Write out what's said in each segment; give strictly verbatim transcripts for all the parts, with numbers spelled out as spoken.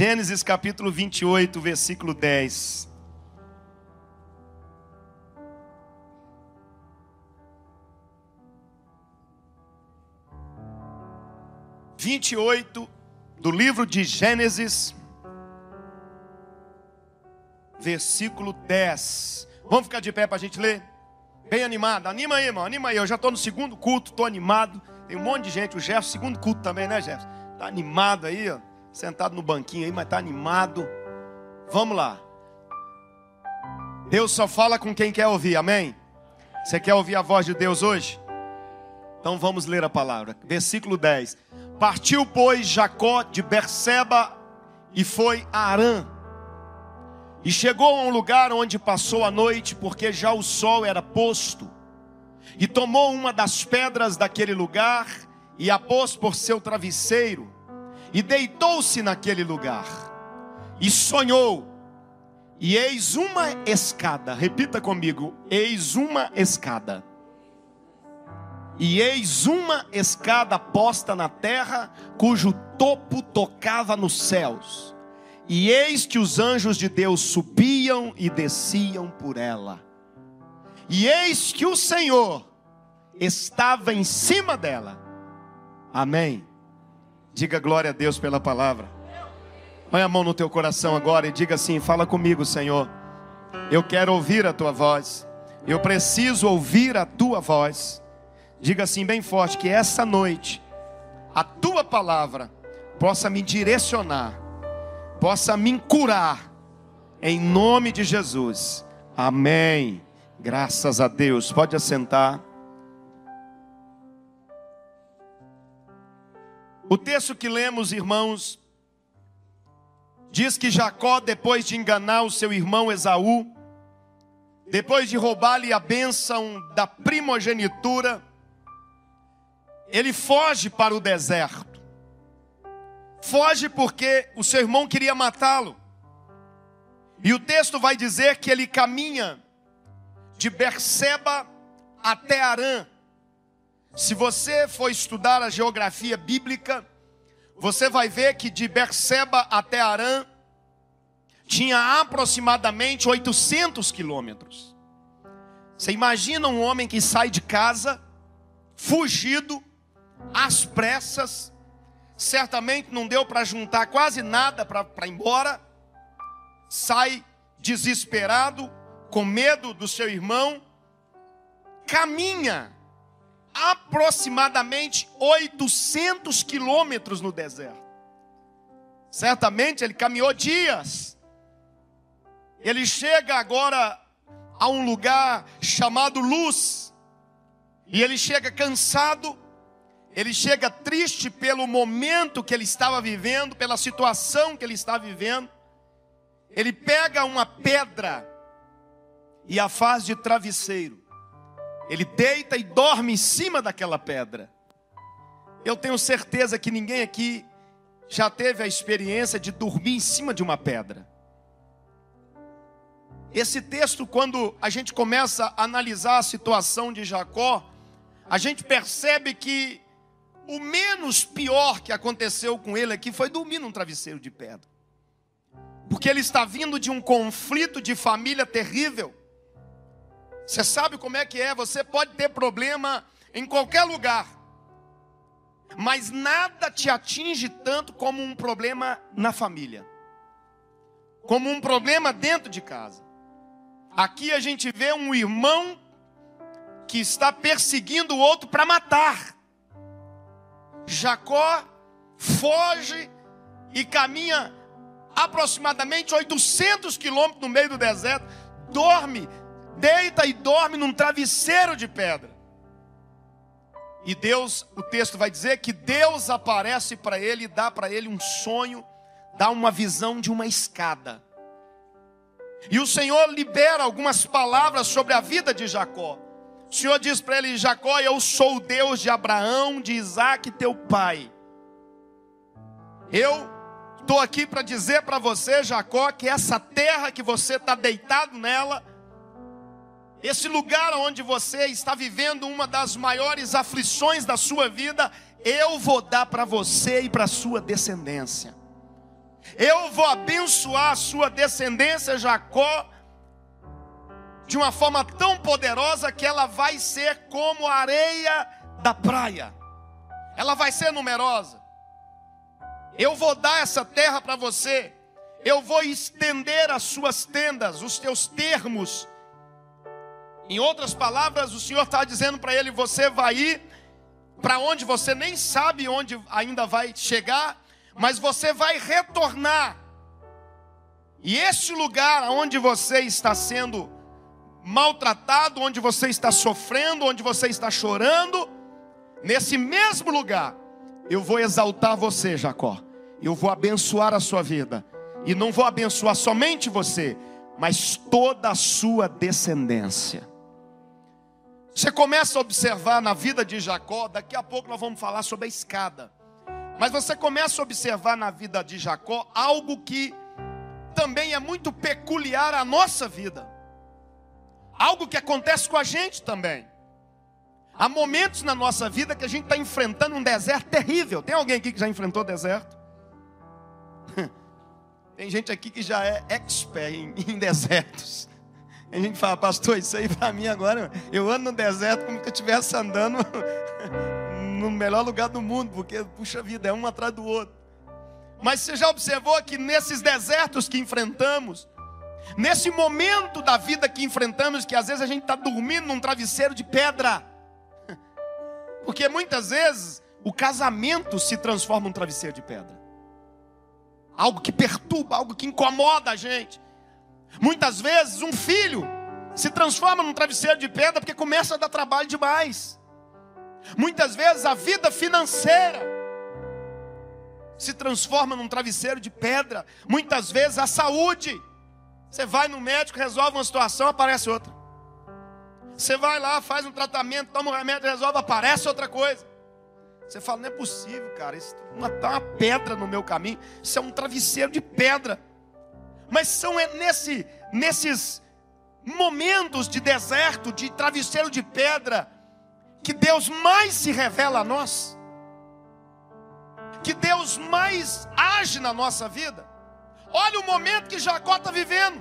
Gênesis capítulo vinte e oito, versículo dez. vinte e oito do livro de Gênesis, versículo dez. Vamos ficar de pé para a gente ler? Bem animado, anima aí, irmão, anima aí. Eu já estou no segundo culto, estou animado. Tem um monte de gente, o Jefferson, segundo culto também, né, Jefferson? Está animado aí, ó, sentado no banquinho aí, mas está animado. Vamos lá. Deus só fala com quem quer ouvir, amém? Você quer ouvir a voz de Deus hoje? Então vamos ler a palavra. Versículo dez. Partiu, pois, Jacó de Berseba e foi a Harã. E chegou a um lugar onde passou a noite, porque já o sol era posto. E tomou uma das pedras daquele lugar e a pôs por seu travesseiro. E deitou-se naquele lugar. E sonhou. E eis uma escada. Repita comigo. Eis uma escada. E eis uma escada posta na terra, cujo topo tocava nos céus. E eis que os anjos de Deus subiam e desciam por ela. E eis que o Senhor estava em cima dela. Amém. Diga glória a Deus pela palavra. Põe a mão no teu coração agora e diga assim: fala comigo, Senhor. Eu quero ouvir a tua voz. Eu preciso ouvir a tua voz. Diga assim bem forte, que essa noite a tua palavra possa me direcionar, possa me curar, em nome de Jesus. Amém. Graças a Deus. Pode assentar. O texto que lemos, irmãos, diz que Jacó, depois de enganar o seu irmão Esaú, depois de roubar-lhe a bênção da primogenitura, ele foge para o deserto. Foge porque o seu irmão queria matá-lo. E o texto vai dizer que ele caminha de Berseba até Harã. Se você for estudar a geografia bíblica, você vai ver que de Berseba até Harã tinha aproximadamente oitocentos quilômetros. Você imagina um homem que sai de casa, fugido, às pressas, certamente não deu para juntar quase nada para ir embora, sai desesperado, com medo do seu irmão, caminha aproximadamente oitocentos quilômetros no deserto. Certamente ele caminhou dias. Ele chega agora a um lugar chamado Luz, e ele chega cansado. Ele chega triste pelo momento que ele estava vivendo, pela situação que ele está vivendo. Ele pega uma pedra e a faz de travesseiro. Ele deita e dorme em cima daquela pedra. Eu tenho certeza que ninguém aqui já teve a experiência de dormir em cima de uma pedra. Esse texto, quando a gente começa a analisar a situação de Jacó, a gente percebe que o menos pior que aconteceu com ele aqui foi dormir num travesseiro de pedra. Porque ele está vindo de um conflito de família terrível. Você sabe como é que é, você pode ter problema em qualquer lugar, mas nada te atinge tanto como um problema na família, como um problema dentro de casa. Aqui a gente vê um irmão que está perseguindo o outro para matar. Jacó foge e caminha aproximadamente oitocentos quilômetros no meio do deserto, dorme, deita e dorme num travesseiro de pedra. E Deus, o texto vai dizer que Deus aparece para ele e dá para ele um sonho, dá uma visão de uma escada. E o Senhor libera algumas palavras sobre a vida de Jacó. O Senhor diz para ele: Jacó, eu sou o Deus de Abraão, de Isaac, teu pai. Eu estou aqui para dizer para você, Jacó, que essa terra que você está deitado nela, esse lugar onde você está vivendo uma das maiores aflições da sua vida, eu vou dar para você e para a sua descendência. Eu vou abençoar a sua descendência, Jacó, de uma forma tão poderosa que ela vai ser como a areia da praia. Ela vai ser numerosa. Eu vou dar essa terra para você. Eu vou estender as suas tendas, os teus termos. Em outras palavras, o Senhor está dizendo para ele: você vai ir para onde você nem sabe onde ainda vai chegar, mas você vai retornar. E este lugar onde você está sendo maltratado, onde você está sofrendo, onde você está chorando, nesse mesmo lugar, eu vou exaltar você, Jacó. Eu vou abençoar a sua vida. E não vou abençoar somente você, mas toda a sua descendência. Você começa a observar na vida de Jacó, daqui a pouco nós vamos falar sobre a escada. Mas você começa a observar na vida de Jacó algo que também é muito peculiar à nossa vida. Algo que acontece com a gente também. Há momentos na nossa vida que a gente está enfrentando um deserto terrível. Tem alguém aqui que já enfrentou deserto? Tem gente aqui que já é expert em, em desertos. A gente fala: pastor, isso aí para mim agora, eu ando no deserto como se eu estivesse andando no melhor lugar do mundo, porque, puxa vida, é um atrás do outro. Mas você já observou que nesses desertos que enfrentamos, nesse momento da vida que enfrentamos, que às vezes a gente está dormindo num travesseiro de pedra, porque muitas vezes o casamento se transforma num travesseiro de pedra. Algo que perturba, algo que incomoda a gente. Muitas vezes um filho se transforma num travesseiro de pedra porque começa a dar trabalho demais. Muitas vezes a vida financeira se transforma num travesseiro de pedra. Muitas vezes a saúde. Você vai no médico, resolve uma situação, aparece outra. Você vai lá, faz um tratamento, toma um remédio, resolve, aparece outra coisa. Você fala: não é possível, cara, isso está uma pedra no meu caminho. Isso é um travesseiro de pedra. Mas são nesse, nesses momentos de deserto, de travesseiro de pedra, que Deus mais se revela a nós, que Deus mais age na nossa vida. Olha o momento que Jacó está vivendo.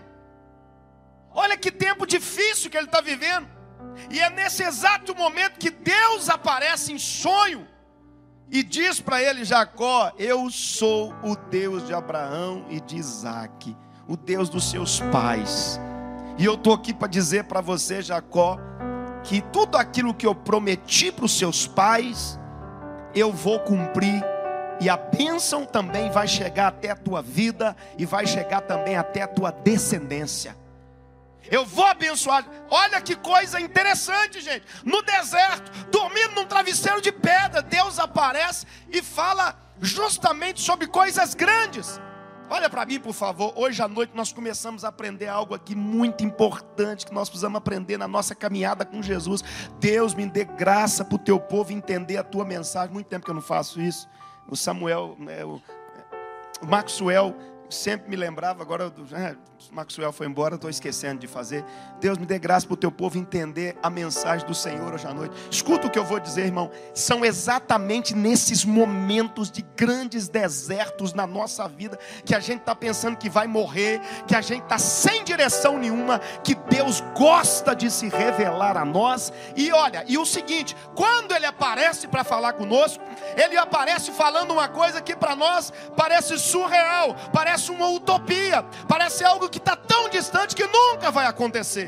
Olha que tempo difícil que ele está vivendo. E é nesse exato momento que Deus aparece em sonho e diz para ele: Jacó, eu sou o Deus de Abraão e de Isaque, o Deus dos seus pais. E eu estou aqui para dizer para você, Jacó, que tudo aquilo que eu prometi para os seus pais, eu vou cumprir. E a bênção também vai chegar até a tua vida, e vai chegar também até a tua descendência. Eu vou abençoar. Olha que coisa interessante, gente. No deserto, dormindo num travesseiro de pedra, Deus aparece e fala justamente sobre coisas grandes. Olha para mim, por favor. Hoje à noite nós começamos a aprender algo aqui muito importante, que nós precisamos aprender na nossa caminhada com Jesus. Deus, me dê graça para o teu povo entender a tua mensagem. Muito tempo que eu não faço isso. O Samuel, né, o, o Maxwell sempre me lembrava, agora é, o Maxwell foi embora, estou esquecendo de fazer. Deus, me dê graça para o teu povo entender a mensagem do Senhor hoje à noite. Escuta o que eu vou dizer, irmão. São exatamente nesses momentos de grandes desertos na nossa vida, que a gente está pensando que vai morrer, que a gente está sem direção nenhuma, que Deus gosta de se revelar a nós. E olha, e o seguinte, quando Ele aparece para falar conosco, Ele aparece falando uma coisa que para nós parece surreal, parece uma utopia, parece algo que está tão distante que nunca vai acontecer.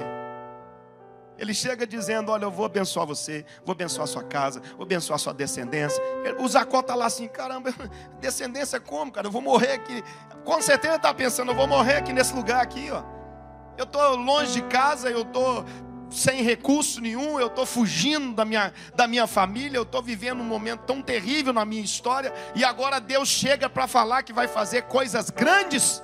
Ele chega dizendo: olha, eu vou abençoar você, vou abençoar a sua casa, vou abençoar a sua descendência. O Jacó está lá assim: caramba, descendência como, cara? Eu vou morrer aqui. Com certeza ele está pensando: eu vou morrer aqui nesse lugar aqui, ó. Eu estou longe de casa, eu estou sem recurso nenhum, eu estou fugindo da minha, da minha família, eu estou vivendo um momento tão terrível na minha história, e agora Deus chega para falar que vai fazer coisas grandes.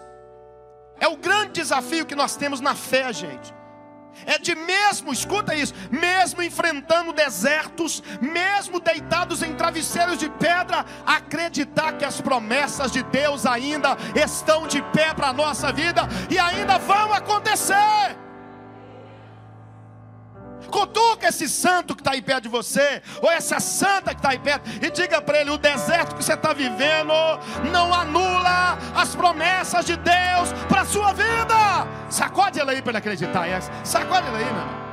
É o grande desafio que nós temos na fé, gente. É de mesmo, escuta isso, mesmo enfrentando desertos, mesmo deitados em travesseiros de pedra, acreditar que as promessas de Deus ainda estão de pé para a nossa vida, e ainda vão acontecer. Cutuca esse santo que está aí perto de você, ou essa santa que está aí perto, e diga para ele: o deserto que você está vivendo não anula as promessas de Deus para a sua vida. Sacode ele aí para ele acreditar. Sacode ele aí, meu irmão.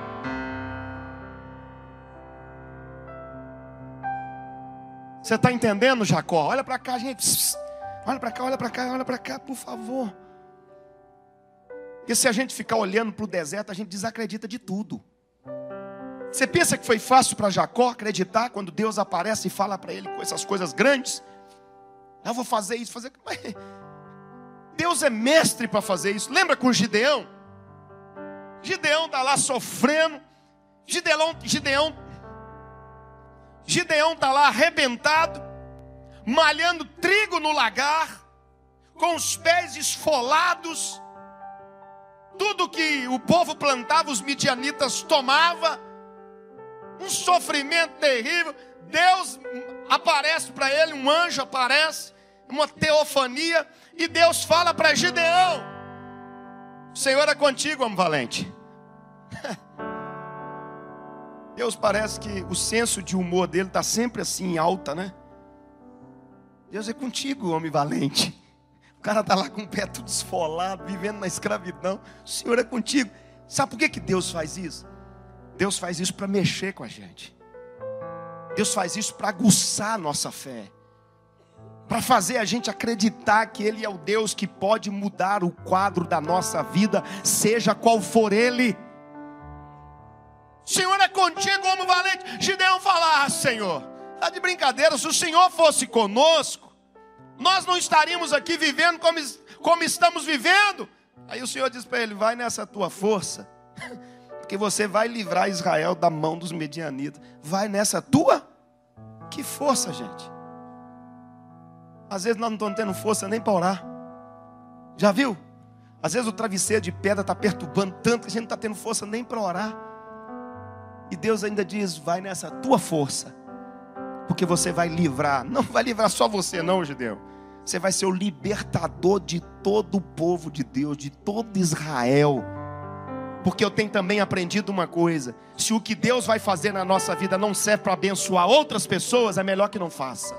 Você está entendendo, Jacó? Olha para cá, gente. Olha para cá, olha para cá, olha para cá, por favor. Porque se a gente ficar olhando para o deserto, a gente desacredita de tudo. Você pensa que foi fácil para Jacó acreditar quando Deus aparece e fala para ele com essas coisas grandes? Eu vou fazer isso, fazer... Deus é mestre para fazer isso. Lembra com Gideão? Gideão está lá sofrendo. Gideão, Gideão, Gideão está lá arrebentado, malhando trigo no lagar, com os pés esfolados. Tudo que o povo plantava, os midianitas tomavam. Um sofrimento terrível. Deus aparece para ele, um anjo aparece, uma teofania, e Deus fala para Gideão: o Senhor é contigo, homem valente. Deus parece que o senso de humor dele está sempre assim em alta, né? Deus é contigo, homem valente. O cara está lá com o pé tudo esfolado, vivendo na escravidão. O Senhor é contigo. Sabe por que, que Deus faz isso? Deus faz isso para mexer com a gente. Deus faz isso para aguçar a nossa fé, para fazer a gente acreditar que Ele é o Deus que pode mudar o quadro da nossa vida, seja qual for Ele. O Senhor é contigo, homem valente. Gideão fala: ah, Senhor, está de brincadeira. Se o Senhor fosse conosco, nós não estaríamos aqui vivendo como, como estamos vivendo. Aí o Senhor diz para ele: vai nessa tua força, porque você vai livrar Israel da mão dos medianitas. Vai nessa tua? Que força, gente. Às vezes nós não estamos tendo força nem para orar. Já viu? Às vezes o travesseiro de pedra está perturbando tanto que a gente não está tendo força nem para orar. E Deus ainda diz: vai nessa tua força, porque você vai livrar. Não vai livrar só você não, Gideão. Você vai ser o libertador de todo o povo de Deus, de todo Israel. Porque eu tenho também aprendido uma coisa: se o que Deus vai fazer na nossa vida não serve para abençoar outras pessoas, é melhor que não faça.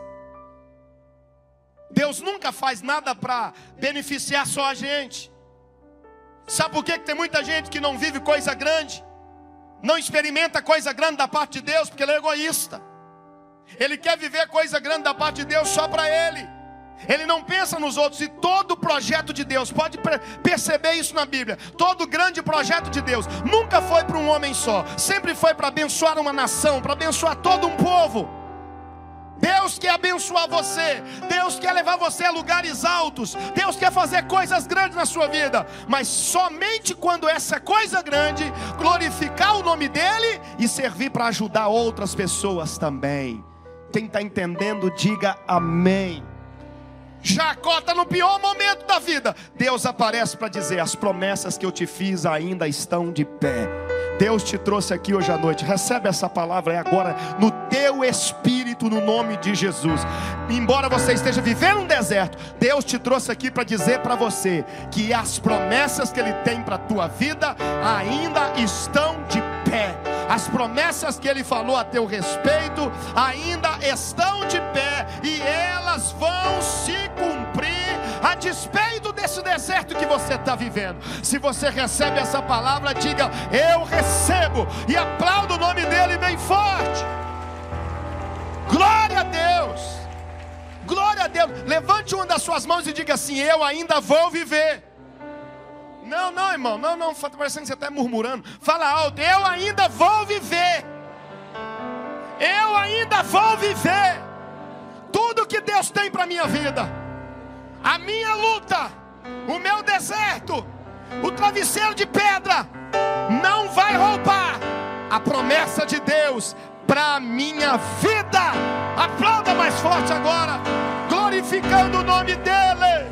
Deus nunca faz nada para beneficiar só a gente. Sabe por que tem muita gente que não vive coisa grande? Não experimenta coisa grande da parte de Deus, porque ele é egoísta. Ele quer viver coisa grande da parte de Deus só para ele. Ele não pensa nos outros. E todo projeto de Deus, pode perceber isso na Bíblia, todo grande projeto de Deus nunca foi para um homem só. Sempre foi para abençoar uma nação, para abençoar todo um povo. Deus quer abençoar você. Deus quer levar você a lugares altos. Deus quer fazer coisas grandes na sua vida. Mas somente quando essa coisa grande glorificar o nome dEle e servir para ajudar outras pessoas também. Quem está entendendo, diga amém. Jacó está no pior momento da vida. Deus aparece para dizer: as promessas que eu te fiz ainda estão de pé. Deus te trouxe aqui hoje à noite. Recebe essa palavra agora no teu espírito, no nome de Jesus. Embora você esteja vivendo um deserto, Deus te trouxe aqui para dizer para você que as promessas que Ele tem para a tua vida ainda estão de pé. As promessas que Ele falou a teu respeito ainda estão de pé, e elas vão se cumprir a despeito desse deserto que você está vivendo. Se você recebe essa palavra, diga: eu recebo, e aplauda o nome dEle bem forte. Glória a Deus, glória a Deus. Levante uma das suas mãos e diga assim: eu ainda vou viver. Não, não, irmão, não, não, está parecendo que você está murmurando. Fala alto: eu ainda vou viver. Eu ainda vou viver tudo que Deus tem para a minha vida. A minha luta, o meu deserto, o travesseiro de pedra não vai roubar a promessa de Deus para a minha vida. Aplauda mais forte agora, glorificando o nome dEle.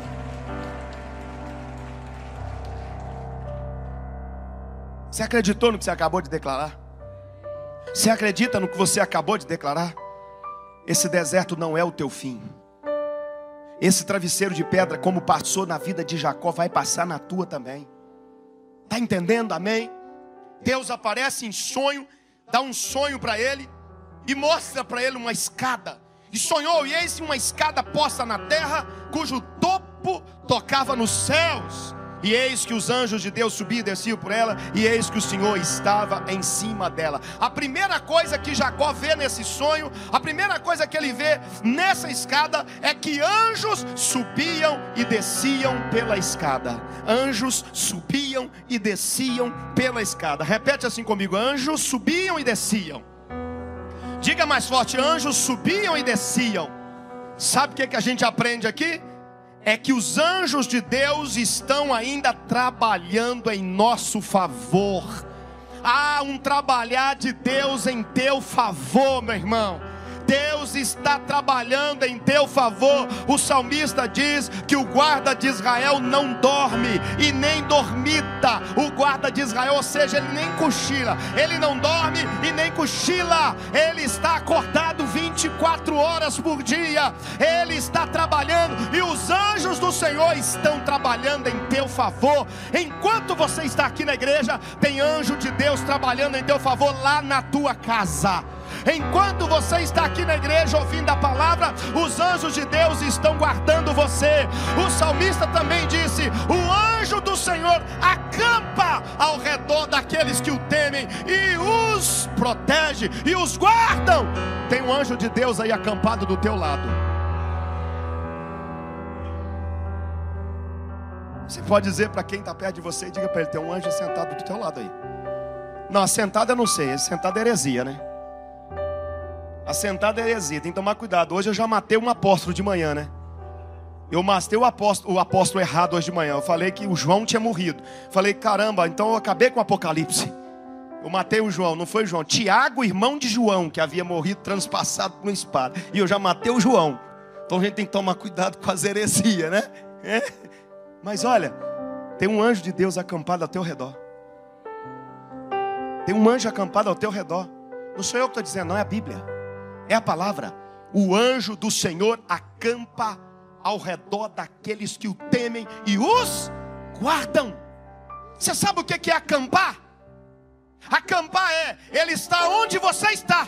Você acreditou no que você acabou de declarar? Você acredita no que você acabou de declarar? Esse deserto não é o teu fim. Esse travesseiro de pedra, como passou na vida de Jacó, vai passar na tua também. Está entendendo? Amém? Deus aparece em sonho dá um sonho para ele e mostra para ele uma escada. E sonhou, e eis uma escada posta na terra, cujo topo tocava nos céus. E eis que os anjos de Deus subiam e desciam por ela, e eis que o Senhor estava em cima dela. A primeira coisa que Jacó vê nesse sonho, a primeira coisa que ele vê nessa escada, é que anjos subiam e desciam pela escada. Anjos subiam e desciam pela escada. Repete assim comigo: anjos subiam e desciam. Diga mais forte: anjos subiam e desciam. Sabe o que, que a gente aprende aqui? É que os anjos de Deus estão ainda trabalhando em nosso favor. Há um trabalhar de Deus em teu favor, meu irmão. Deus está trabalhando em teu favor. O salmista diz que o guarda de Israel não dorme e nem dormita. O guarda de Israel, ou seja, ele nem cochila. Ele não dorme e nem cochila. Ele está acordado vinte e quatro horas por dia. Ele está trabalhando e os anjos do Senhor estão trabalhando em teu favor. Enquanto você está aqui na igreja, tem anjo de Deus trabalhando em teu favor lá na tua casa. Enquanto você está aqui na igreja ouvindo a palavra, os anjos de Deus estão guardando você. O salmista também disse: o anjo do Senhor acampa ao redor daqueles que o temem e os protege e os guardam. Tem um anjo de Deus aí acampado do teu lado. Você pode dizer para quem está perto de você, e diga para ele: tem um anjo sentado do teu lado aí. Não, assentado eu não sei, sentado é heresia, né? Assentado é heresia, tem que tomar cuidado. Hoje eu já matei um apóstolo de manhã, né? Eu matei o apóstolo, o apóstolo errado hoje de manhã. Eu falei que o João tinha morrido. Falei, caramba, então eu acabei com o Apocalipse. Eu matei o João, não foi o João. Tiago, irmão de João, que havia morrido transpassado por uma espada. E eu já matei o João. Então a gente tem que tomar cuidado com as heresias, né? É? Mas olha, tem um anjo de Deus acampado ao teu redor. Tem um anjo acampado ao teu redor. Não sou eu que estou dizendo, não, é a Bíblia. É a palavra. O anjo do Senhor acampa ao redor daqueles que o temem e os guardam. Você sabe o que é acampar? Acampar é, ele está onde você está.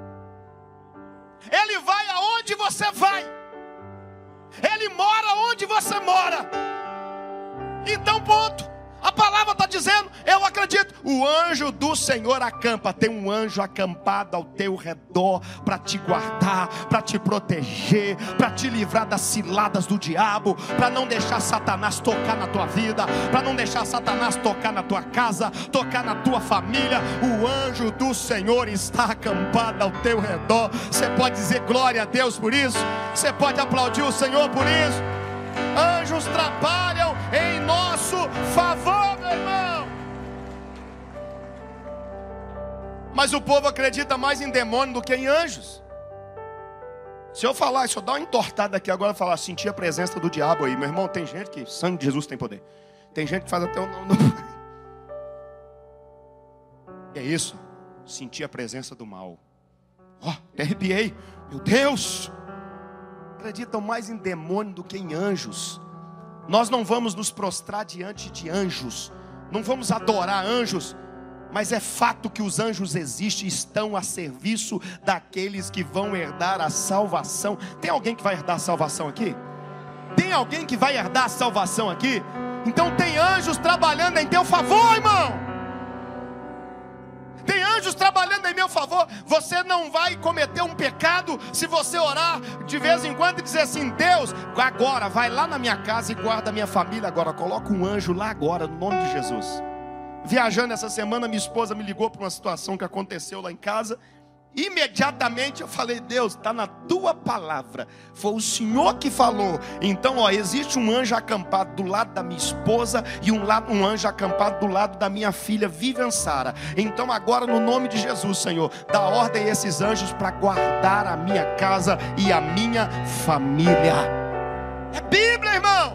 Ele vai aonde você vai. Ele mora onde você mora. Então ponto. A palavra está dizendo, eu acredito, o anjo do Senhor acampa. Tem um anjo acampado ao teu redor para te guardar, para te proteger, para te livrar das ciladas do diabo, para não deixar Satanás tocar na tua vida, para não deixar Satanás tocar na tua casa, tocar na tua família. O anjo do Senhor está acampado ao teu redor. Você pode dizer glória a Deus por isso? Você pode aplaudir o Senhor por isso? Anjos trabalham em nosso favor, meu irmão. Mas o povo acredita mais em demônio do que em anjos. Se eu falar, se eu dar uma entortada aqui agora, falar, sentir a presença do diabo aí, meu irmão, tem gente que, sangue de Jesus tem poder. Tem gente que faz até o nome. É isso, sentir a presença do mal. Ó, oh, até arrepiei, meu Deus. Acreditam mais em demônio do que em anjos. Nós não vamos nos prostrar diante de anjos, não vamos adorar anjos, mas é fato que os anjos existem e estão a serviço daqueles que vão herdar a salvação. Tem alguém que vai herdar a salvação aqui? Tem alguém que vai herdar a salvação aqui? Então tem anjos trabalhando em teu favor, irmão. Tem anjos trabalhando em meu favor. Você não vai cometer um pecado se você orar de vez em quando e dizer assim: Deus, agora vai lá na minha casa e guarda a minha família agora. Coloca um anjo lá agora, no nome de Jesus. Viajando essa semana, minha esposa me ligou para uma situação que aconteceu lá em casa. Imediatamente eu falei: Deus, está na tua palavra, foi o Senhor que falou. Então ó, existe um anjo acampado do lado da minha esposa e um, lado, um anjo acampado do lado da minha filha Vivian Sara. Então agora, no nome de Jesus, Senhor, dá ordem a esses anjos para guardar a minha casa e a minha família. É Bíblia, irmão.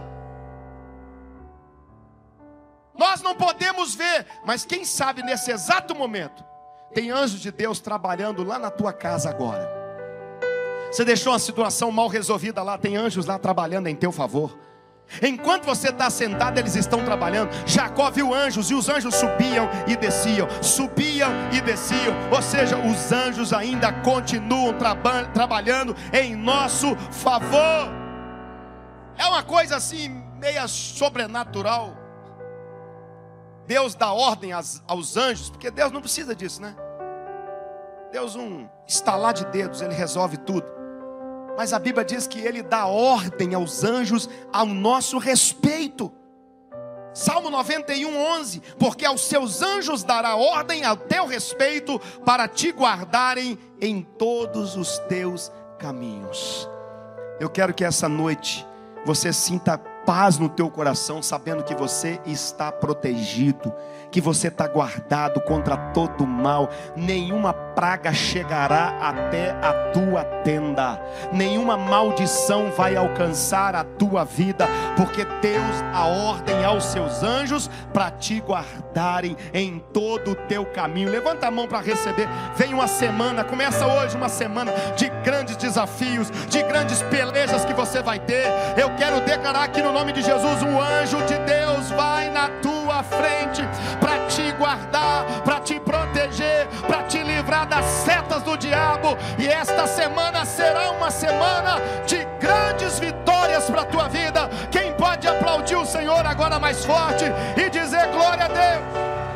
Nós não podemos ver, mas quem sabe nesse exato momento tem anjos de Deus trabalhando lá na tua casa agora. Você deixou uma situação mal resolvida lá, tem anjos lá trabalhando em teu favor. Enquanto você está sentado, eles estão trabalhando. Jacó viu anjos, e os anjos subiam e desciam, subiam e desciam. Ou seja, os anjos ainda continuam traba- trabalhando em nosso favor. É uma coisa assim, meia sobrenatural. Deus dá ordem aos, aos anjos, porque Deus não precisa disso, né? Deus, um estalar de dedos, Ele resolve tudo. Mas a Bíblia diz que Ele dá ordem aos anjos ao nosso respeito. Salmo noventa e um, onze. Porque aos seus anjos dará ordem ao teu respeito, para te guardarem em todos os teus caminhos. Eu quero que essa noite você sinta paz no teu coração, sabendo que você está protegido, que você está guardado contra todo mal. Nenhuma praga chegará até a tua tenda, nenhuma maldição vai alcançar a tua vida, porque Deus dá ordem aos seus anjos para te guardarem em todo o teu caminho. Levanta a mão para receber. Vem uma semana, começa hoje uma semana de grandes desafios, de grandes pelejas que você vai ter. Eu quero declarar aqui no nome de Jesus: um anjo de Deus vai na tua frente para te guardar, para te proteger, para te livrar das setas do diabo. E esta semana será uma semana de grandes vitórias para a tua vida. Quem pode aplaudir o Senhor agora mais forte e dizer glória a Deus?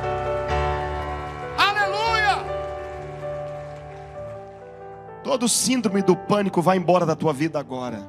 Aleluia! Todo síndrome do pânico vai embora da tua vida agora.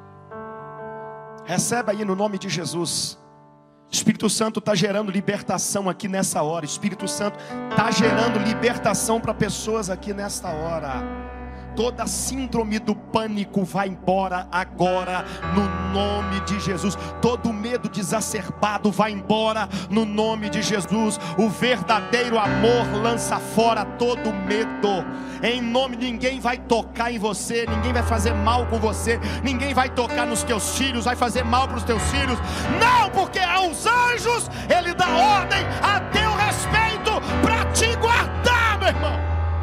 Recebe aí no nome de Jesus. Espírito Santo está gerando libertação aqui nessa hora. Espírito Santo está gerando libertação para pessoas aqui nesta hora. Toda síndrome do pânico vai embora agora no nome de Jesus. Todo medo desacerbado vai embora no nome de Jesus. O verdadeiro amor lança fora todo medo. Em nome, ninguém vai tocar em você, ninguém vai fazer mal com você, ninguém vai tocar nos teus filhos, vai fazer mal para os teus filhos. Não, porque aos anjos Ele dá ordem a teu respeito para te guardar, meu irmão.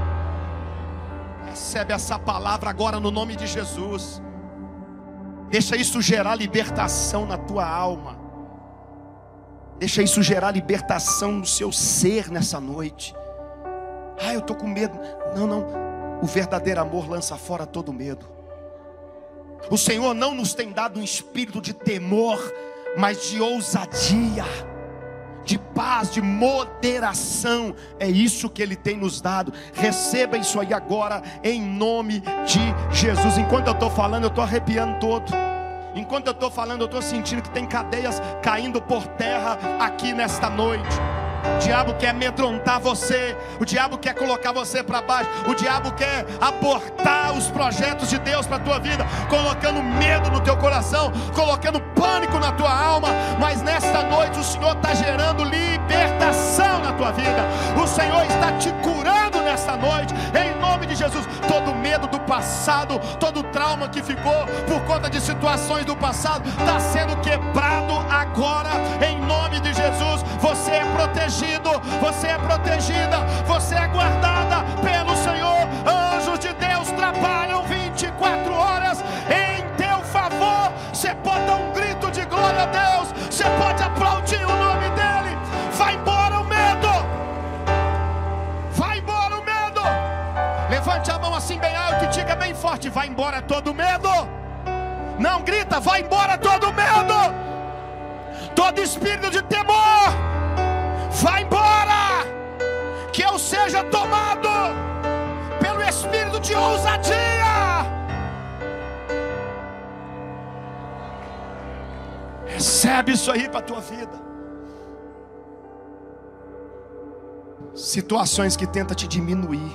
Recebe essa palavra agora no nome de Jesus. Deixa isso gerar libertação na tua alma. Deixa isso gerar libertação no seu ser nessa noite. Ah, eu estou com medo. Não, não. O verdadeiro amor lança fora todo medo. O Senhor não nos tem dado um espírito de temor, mas de ousadia, de paz, de moderação. É isso que Ele tem nos dado. Receba isso aí agora em nome de Jesus. Enquanto eu estou falando, eu estou arrepiando todo. Enquanto eu estou falando, eu estou sentindo que tem cadeias caindo por terra aqui nesta noite. O diabo quer amedrontar você, o diabo quer colocar você para baixo, o diabo quer abortar os projetos de Deus para a tua vida, colocando medo no teu coração, colocando pânico na tua alma. Mas nesta noite o Senhor está gerando libertação na tua vida. O Senhor está te curando nesta noite, em nome de Jesus. Todo medo do passado, todo trauma que ficou por conta de situações do passado, está sendo quebrado agora, em nome de Jesus. Você é protegido, você é protegida, você é guardada pelo Senhor. Anjos de Deus trabalham vinte e quatro horas em teu favor. Você pode dar um grito de glória a Deus, você pode aplaudir o nome dEle. Vai embora o medo, vai embora o medo. Levante a mão assim bem alto e diga bem forte: vai embora todo medo. Não grita, vai embora todo medo, todo espírito de temor, vai embora. Que eu seja tomado pelo espírito de ousadia. Recebe isso aí para a tua vida. Situações que tentam te diminuir,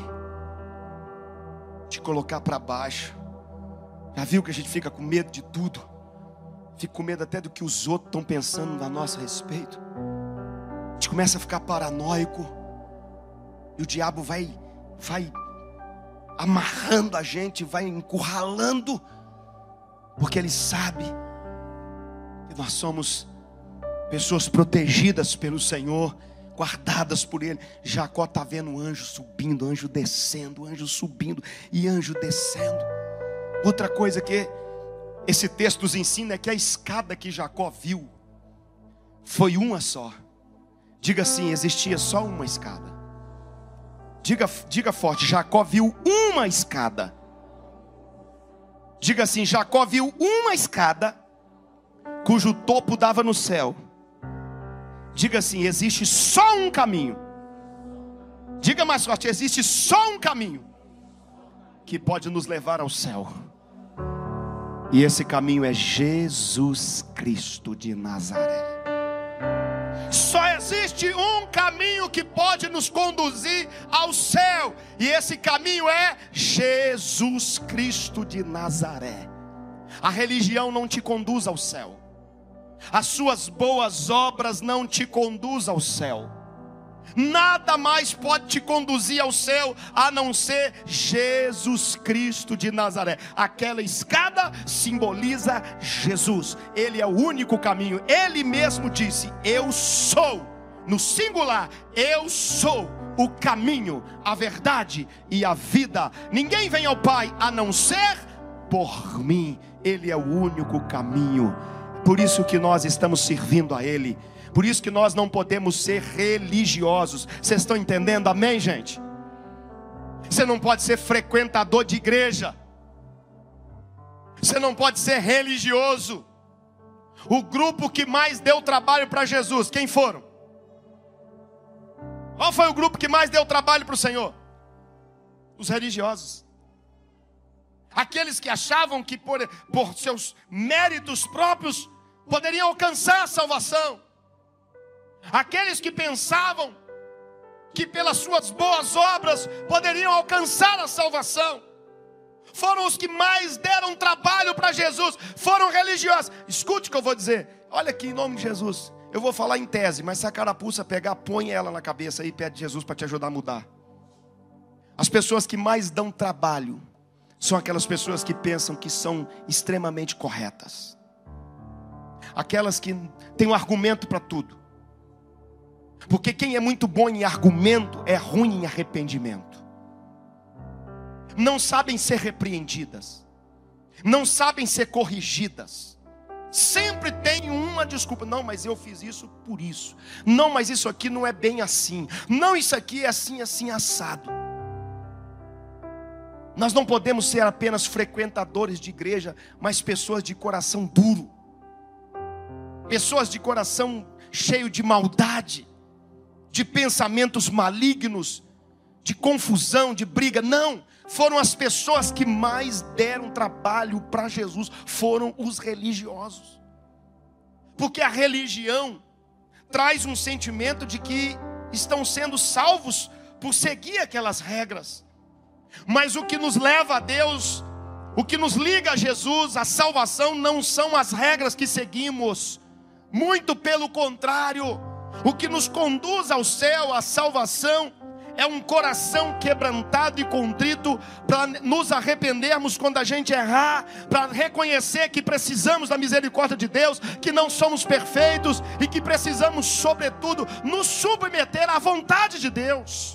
te colocar para baixo. Já viu que a gente fica com medo de tudo? Fica com medo até do que os outros estão pensando a nosso respeito. A gente começa a ficar paranoico. E o diabo vai, vai amarrando a gente, vai encurralando. Porque ele sabe que nós somos pessoas protegidas pelo Senhor, guardadas por Ele. Jacó está vendo o anjo subindo, anjo descendo, anjo subindo e anjo descendo. Outra coisa que esse texto nos ensina que a escada que Jacó viu foi uma só. Diga assim: existia só uma escada. Diga, diga forte: Jacó viu uma escada. Diga assim: Jacó viu uma escada cujo topo dava no céu. Diga assim: existe só um caminho. Diga mais forte: existe só um caminho que pode nos levar ao céu. E esse caminho é Jesus Cristo de Nazaré. Só existe um caminho que pode nos conduzir ao céu, e esse caminho é Jesus Cristo de Nazaré. A religião não te conduz ao céu. As suas boas obras não te conduzem ao céu. Nada mais pode te conduzir ao céu a não ser Jesus Cristo de Nazaré. Aquela escada simboliza Jesus. Ele é o único caminho. Ele mesmo disse: eu sou, no singular, eu sou o caminho, a verdade e a vida. Ninguém vem ao Pai a não ser por mim. Ele é o único caminho. Por isso que nós estamos servindo a Ele. Por isso que nós não podemos ser religiosos. Vocês estão entendendo? Amém, gente? Você não pode ser frequentador de igreja. Você não pode ser religioso. O grupo que mais deu trabalho para Jesus, quem foram? Qual foi o grupo que mais deu trabalho para o Senhor? Os religiosos. Aqueles que achavam que por, por seus méritos próprios poderiam alcançar a salvação. Aqueles que pensavam que pelas suas boas obras poderiam alcançar a salvação, foram os que mais deram trabalho para Jesus. Foram religiosos. Escute o que eu vou dizer. Olha aqui, em nome de Jesus. Eu vou falar em tese, mas se a carapuça pegar, põe ela na cabeça e pede Jesus para te ajudar a mudar. As pessoas que mais dão trabalho são aquelas pessoas que pensam que são extremamente corretas. Aquelas que têm um argumento para tudo. Porque quem é muito bom em argumento é ruim em arrependimento. Não sabem ser repreendidas. Não sabem ser corrigidas. Sempre tem uma desculpa. Não, mas eu fiz isso por isso. Não, mas isso aqui não é bem assim. Não, isso aqui é assim, assim, assado. Nós não podemos ser apenas frequentadores de igreja, mas pessoas de coração duro. Pessoas de coração cheio de maldade, de pensamentos malignos, de confusão, de briga. Não, foram as pessoas que mais deram trabalho para Jesus, foram os religiosos. Porque a religião traz um sentimento de que estão sendo salvos por seguir aquelas regras. Mas o que nos leva a Deus, o que nos liga a Jesus, a salvação, não são as regras que seguimos. Muito pelo contrário. O que nos conduz ao céu, à salvação, é um coração quebrantado e contrito, para nos arrependermos quando a gente errar, para reconhecer que precisamos da misericórdia de Deus, que não somos perfeitos e que precisamos, sobretudo, nos submeter à vontade de Deus.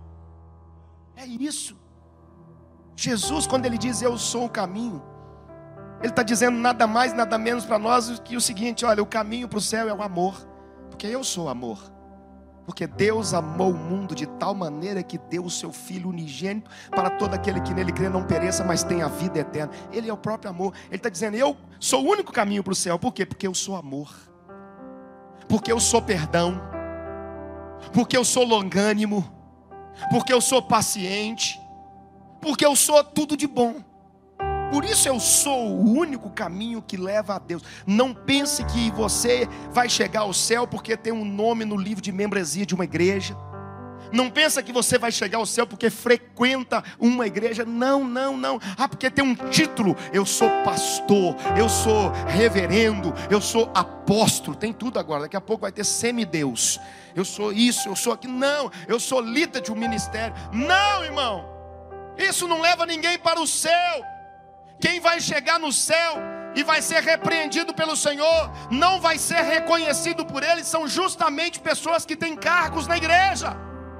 É isso. Jesus, quando Ele diz eu sou o caminho, Ele está dizendo nada mais, nada menos para nós que o seguinte: olha, o caminho para o céu é o amor. Porque eu sou amor. Porque Deus amou o mundo de tal maneira que deu o seu Filho unigênito para todo aquele que nele crê não pereça, mas tenha a vida eterna. Ele é o próprio amor. Ele está dizendo: eu sou o único caminho para o céu. Por quê? Porque eu sou amor. Porque eu sou perdão. Porque eu sou longânimo. Porque eu sou paciente. Porque eu sou tudo de bom. Por isso eu sou o único caminho que leva a Deus. Não pense que você vai chegar ao céu porque tem um nome no livro de membresia de uma igreja. Não pensa que você vai chegar ao céu porque frequenta uma igreja. Não, não, não. Ah, porque tem um título. Eu sou pastor, eu sou reverendo, eu sou apóstolo. Tem tudo agora. Daqui a pouco vai ter semideus. Eu sou isso, eu sou aquilo. Não, eu sou líder de um ministério. Não, irmão. Isso não leva ninguém para o céu. Quem vai chegar no céu e vai ser repreendido pelo Senhor, não vai ser reconhecido por Ele, são justamente pessoas que têm cargos na igreja.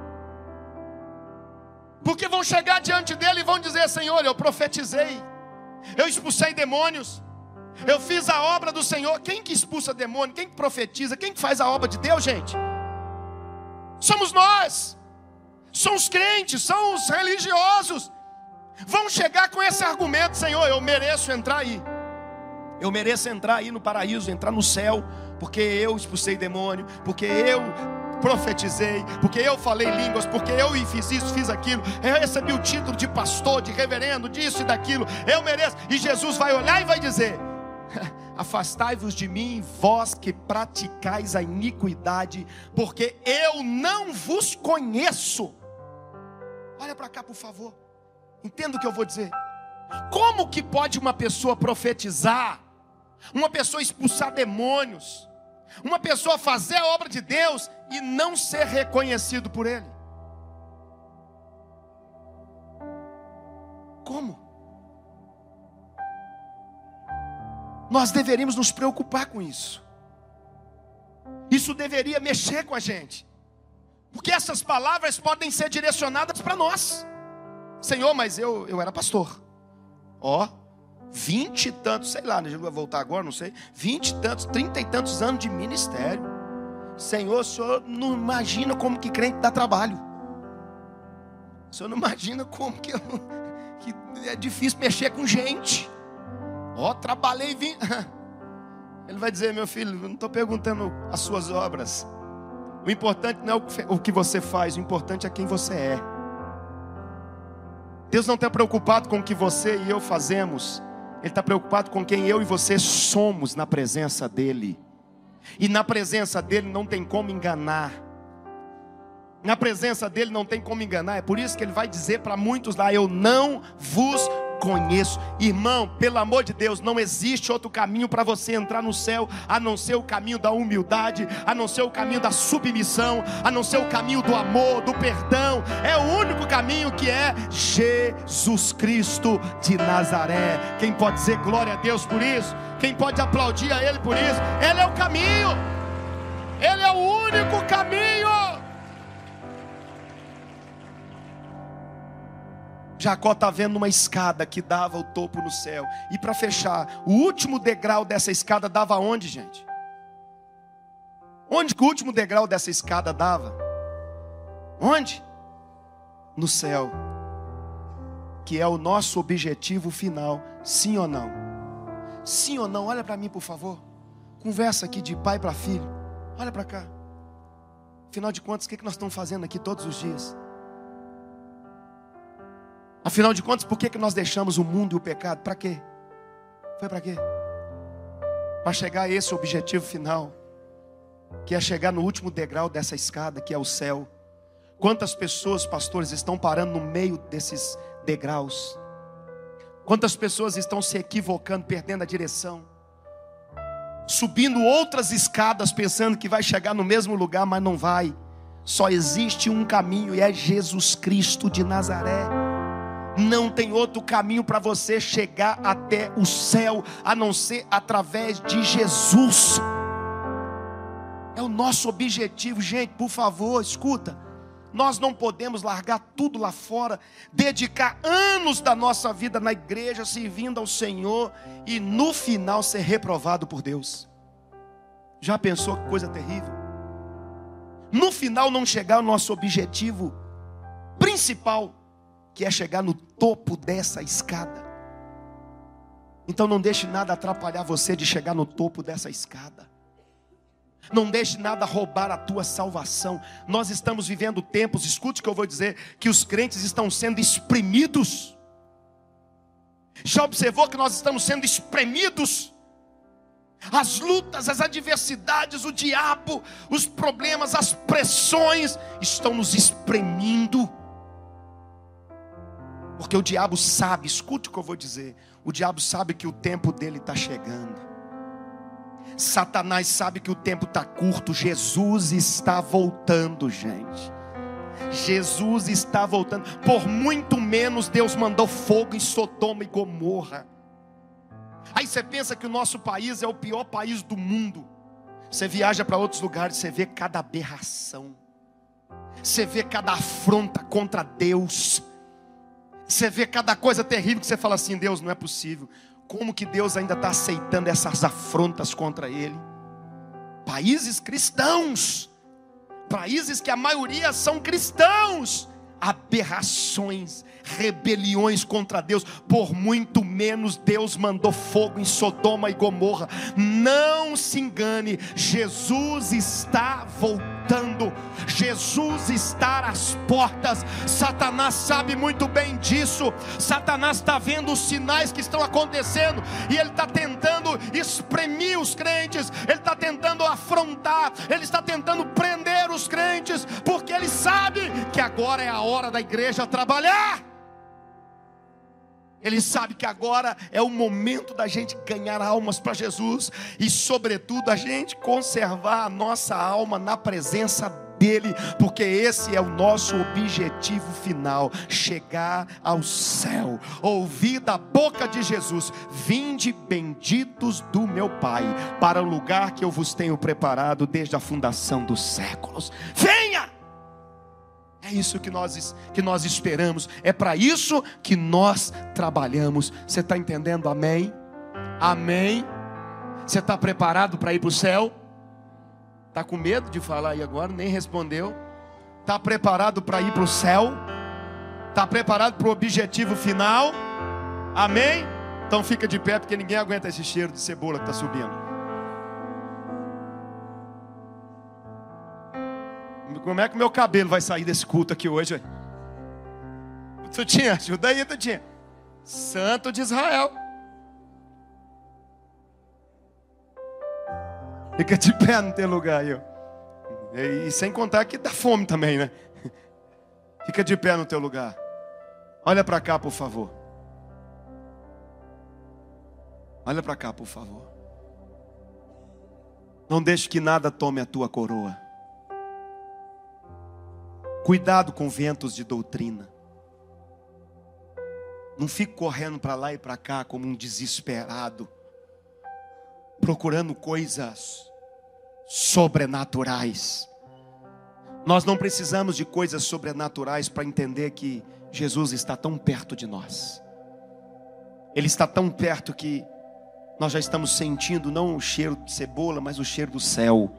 Porque vão chegar diante dele e vão dizer: Senhor, eu profetizei, eu expulsei demônios, Eu fiz a obra do Senhor. Quem que expulsa demônio? Quem que profetiza? Quem que faz a obra de Deus, gente? Somos nós. São os crentes, são os religiosos. Vão chegar com esse argumento: Senhor, eu mereço entrar aí. Eu mereço entrar aí no paraíso, entrar no céu, porque eu expulsei demônio, porque eu profetizei, porque eu falei línguas, porque eu fiz isso, fiz aquilo, eu recebi o título de pastor, de reverendo, disso e daquilo, eu mereço. E Jesus vai olhar e vai dizer: afastai-vos de mim, vós que praticais a iniquidade, porque eu não vos conheço. Olha para cá, por favor. Entenda o que eu vou dizer. Como que pode uma pessoa profetizar, uma pessoa expulsar demônios, uma pessoa fazer a obra de Deus e não ser reconhecido por Ele? Como? Nós deveríamos nos preocupar com isso. Isso deveria mexer com a gente, porque essas palavras podem ser direcionadas para nós. Senhor, mas eu, eu era pastor. Ó, vinte e tantos, sei lá, a gente vai voltar agora, não sei. Vinte e tantos, trinta e tantos anos de ministério. Senhor, o Senhor não imagina como que crente dá trabalho. O Senhor não imagina como que, eu, que é difícil mexer com gente. Ó, trabalhei vinte. Ele vai dizer: meu filho, eu não estou perguntando as suas obras. O importante não é o que você faz, o importante é quem você é. Deus não está preocupado com o que você e eu fazemos. Ele está preocupado com quem eu e você somos na presença dEle. E na presença dEle não tem como enganar. Na presença dEle não tem como enganar. É por isso que Ele vai dizer para muitos lá: eu não vos conheço. Irmão, pelo amor de Deus, não existe outro caminho para você entrar no céu, a não ser o caminho da humildade, a não ser o caminho da submissão, a não ser o caminho do amor, do perdão. É o único caminho, que é Jesus Cristo de Nazaré. Quem pode dizer glória a Deus por isso? Quem pode aplaudir a Ele por isso? Ele é o caminho. Ele é o único caminho. Jacó está vendo uma escada que dava o topo no céu. E para fechar, o último degrau dessa escada dava onde, gente? Onde que o último degrau dessa escada dava? Onde? No céu. Que é o nosso objetivo final. Sim ou não? Sim ou não? Olha para mim, por favor. Conversa aqui de pai para filho. Olha para cá. Afinal de contas, o que que nós estamos fazendo aqui todos os dias? Afinal de contas, por que que nós deixamos o mundo e o pecado? Para quê? Foi para quê? Para chegar a esse objetivo final, que é chegar no último degrau dessa escada, que é o céu. Quantas pessoas, pastores, estão parando no meio desses degraus? Quantas pessoas estão se equivocando, perdendo a direção, subindo outras escadas, pensando que vai chegar no mesmo lugar, mas não vai. Só existe um caminho, e é Jesus Cristo de Nazaré. Não tem outro caminho para você chegar até o céu, a não ser através de Jesus. É o nosso objetivo, gente. Por favor, escuta. Nós não podemos largar tudo lá fora, dedicar anos da nossa vida na igreja, servindo ao Senhor, e no final ser reprovado por Deus. Já pensou que coisa terrível? No final não chegar ao nosso objetivo principal, que é chegar no topo dessa escada. Então não deixe nada atrapalhar você de chegar no topo dessa escada. Não deixe nada roubar a tua salvação. Nós estamos vivendo tempos, escute o que eu vou dizer, que os crentes estão sendo espremidos. Já observou que nós estamos sendo espremidos? As lutas, as adversidades, o diabo, os problemas, as pressões estão nos espremindo. Porque o diabo sabe, escute o que eu vou dizer, o diabo sabe que o tempo dele está chegando. Satanás sabe que o tempo está curto. Jesus está voltando, gente. Jesus está voltando. Por muito menos Deus mandou fogo em Sodoma e Gomorra. Aí você pensa que o nosso país é o pior país do mundo. Você viaja para outros lugares, você vê cada aberração, você vê cada afronta contra Deus, você vê cada coisa terrível que você fala assim: Deus, não é possível. como que Deus ainda está aceitando essas afrontas contra ele. Países cristãos, países que a maioria são cristãos, aberrações, rebeliões contra Deus. Por muito menos Deus mandou fogo em Sodoma e Gomorra. Não se engane, Jesus está voltando, Jesus está às portas. Satanás sabe muito bem disso. Satanás está vendo os sinais que estão acontecendo, e ele está tentando espremer os crentes, ele está tentando afrontar, ele está tentando prender os crentes, porque ele sabe que agora é a hora da igreja trabalhar. Ele sabe que agora é o momento da gente ganhar almas para Jesus, e sobretudo a gente conservar a nossa alma na presença dele, porque esse é o nosso objetivo final: chegar ao céu, ouvir da boca de Jesus: vinde benditos do meu Pai, para o lugar que eu vos tenho preparado desde a fundação dos séculos. Venha! É isso que nós, que nós esperamos, é para isso que nós trabalhamos. Você está entendendo? Amém? Amém? Você está preparado para ir para o céu? Está com medo de falar aí agora? Nem respondeu. Está preparado para ir para o céu? Está preparado para o objetivo final? Amém? Então fica de pé, porque ninguém aguenta esse cheiro de cebola que está subindo. Como é que o meu cabelo vai sair desse culto aqui hoje? Tutinha, ajuda aí, Tutinha. Santo de Israel. Fica de pé no teu lugar aí, ó. E sem contar que dá fome também, né? Fica de pé no teu lugar. Olha para cá, por favor. Olha para cá, por favor. Não deixe que nada tome a tua coroa. Cuidado com ventos de doutrina. Não fique correndo para lá e para cá como um desesperado, procurando coisas sobrenaturais. Nós não precisamos de coisas sobrenaturais para entender que Jesus está tão perto de nós. Ele está tão perto que nós já estamos sentindo não o cheiro de cebola, mas o cheiro do céu.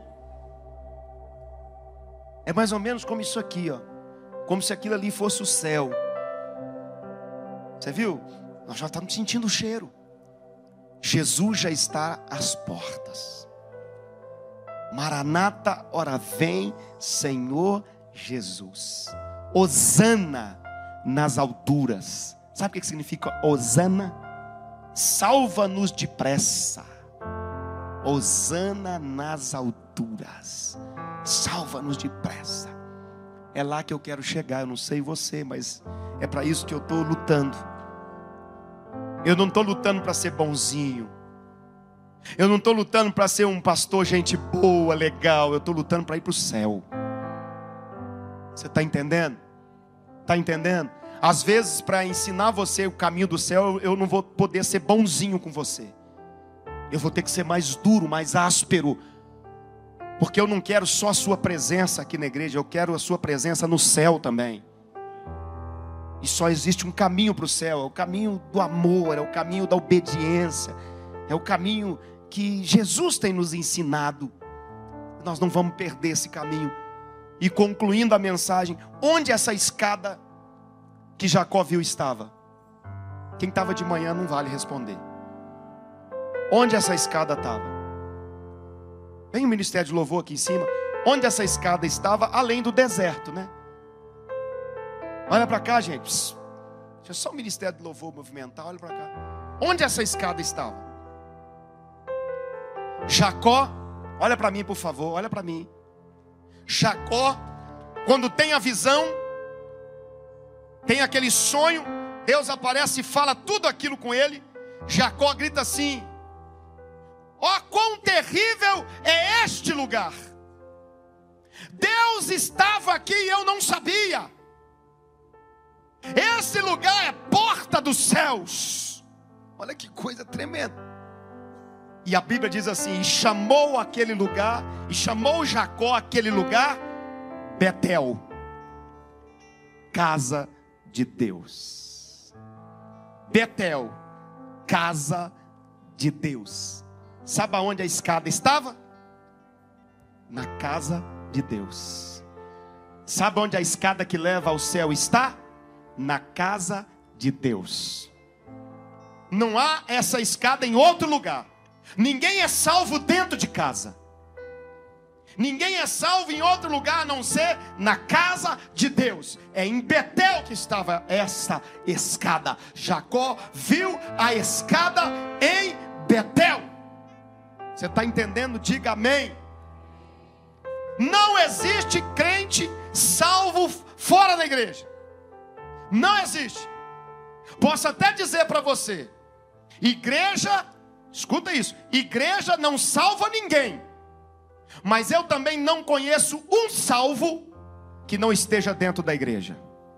É mais ou menos como isso aqui, ó. Como se aquilo ali fosse o céu. Você viu? Nós já estamos sentindo o cheiro. Jesus já está às portas. Maranata, ora vem, Senhor Jesus. Hosana nas alturas. Sabe o que significa Hosana? Salva-nos depressa. Hosana nas alturas. Salva-nos depressa. É lá que eu quero chegar. Eu não sei você, mas é para isso que eu estou lutando. Eu não estou lutando para ser bonzinho. Eu não estou lutando para ser um pastor gente boa, legal. Eu estou lutando para ir para o céu. Você está entendendo? Está entendendo? Às vezes, para ensinar você o caminho do céu, eu não vou poder ser bonzinho com você. Eu vou ter que ser mais duro, mais áspero. Porque eu não quero só a sua presença aqui na igreja, eu quero a sua presença no céu também. E só existe um caminho para o céu, é o caminho do amor, é o caminho da obediência, é o caminho que Jesus tem nos ensinado. Nós não vamos perder esse caminho. E concluindo a mensagem, onde essa escada que Jacó viu estava? Quem estava de manhã não vale responder. Onde essa escada estava? Vem o ministério de louvor aqui em cima. Onde essa escada estava, além do deserto, né? Olha para cá, gente. Psst. Deixa só o ministério de louvor movimentar. Olha para cá. Onde essa escada estava? Jacó, olha para mim, por favor. Olha para mim. Jacó, quando tem a visão, tem aquele sonho, Deus aparece e fala tudo aquilo com ele. Jacó grita assim: ó, oh, quão terrível é este lugar! Deus estava aqui e eu não sabia. Esse lugar é porta dos céus. Olha que coisa tremenda. E a Bíblia diz assim: e chamou aquele lugar, e chamou Jacó aquele lugar, Betel, casa de Deus. Betel, casa de Deus. Sabe aonde a escada estava? Na casa de Deus. Sabe onde a escada que leva ao céu está? Na casa de Deus. Não há essa escada em outro lugar. Ninguém é salvo dentro de casa. Ninguém é salvo em outro lugar a não ser na casa de Deus. É em Betel que estava essa escada. Jacó viu a escada em Betel. Você está entendendo? Diga amém. Não existe crente salvo fora da igreja. Não existe. Posso até dizer para você, igreja, escuta isso, igreja não salva ninguém. Mas eu também não conheço um salvo que não esteja dentro da igreja.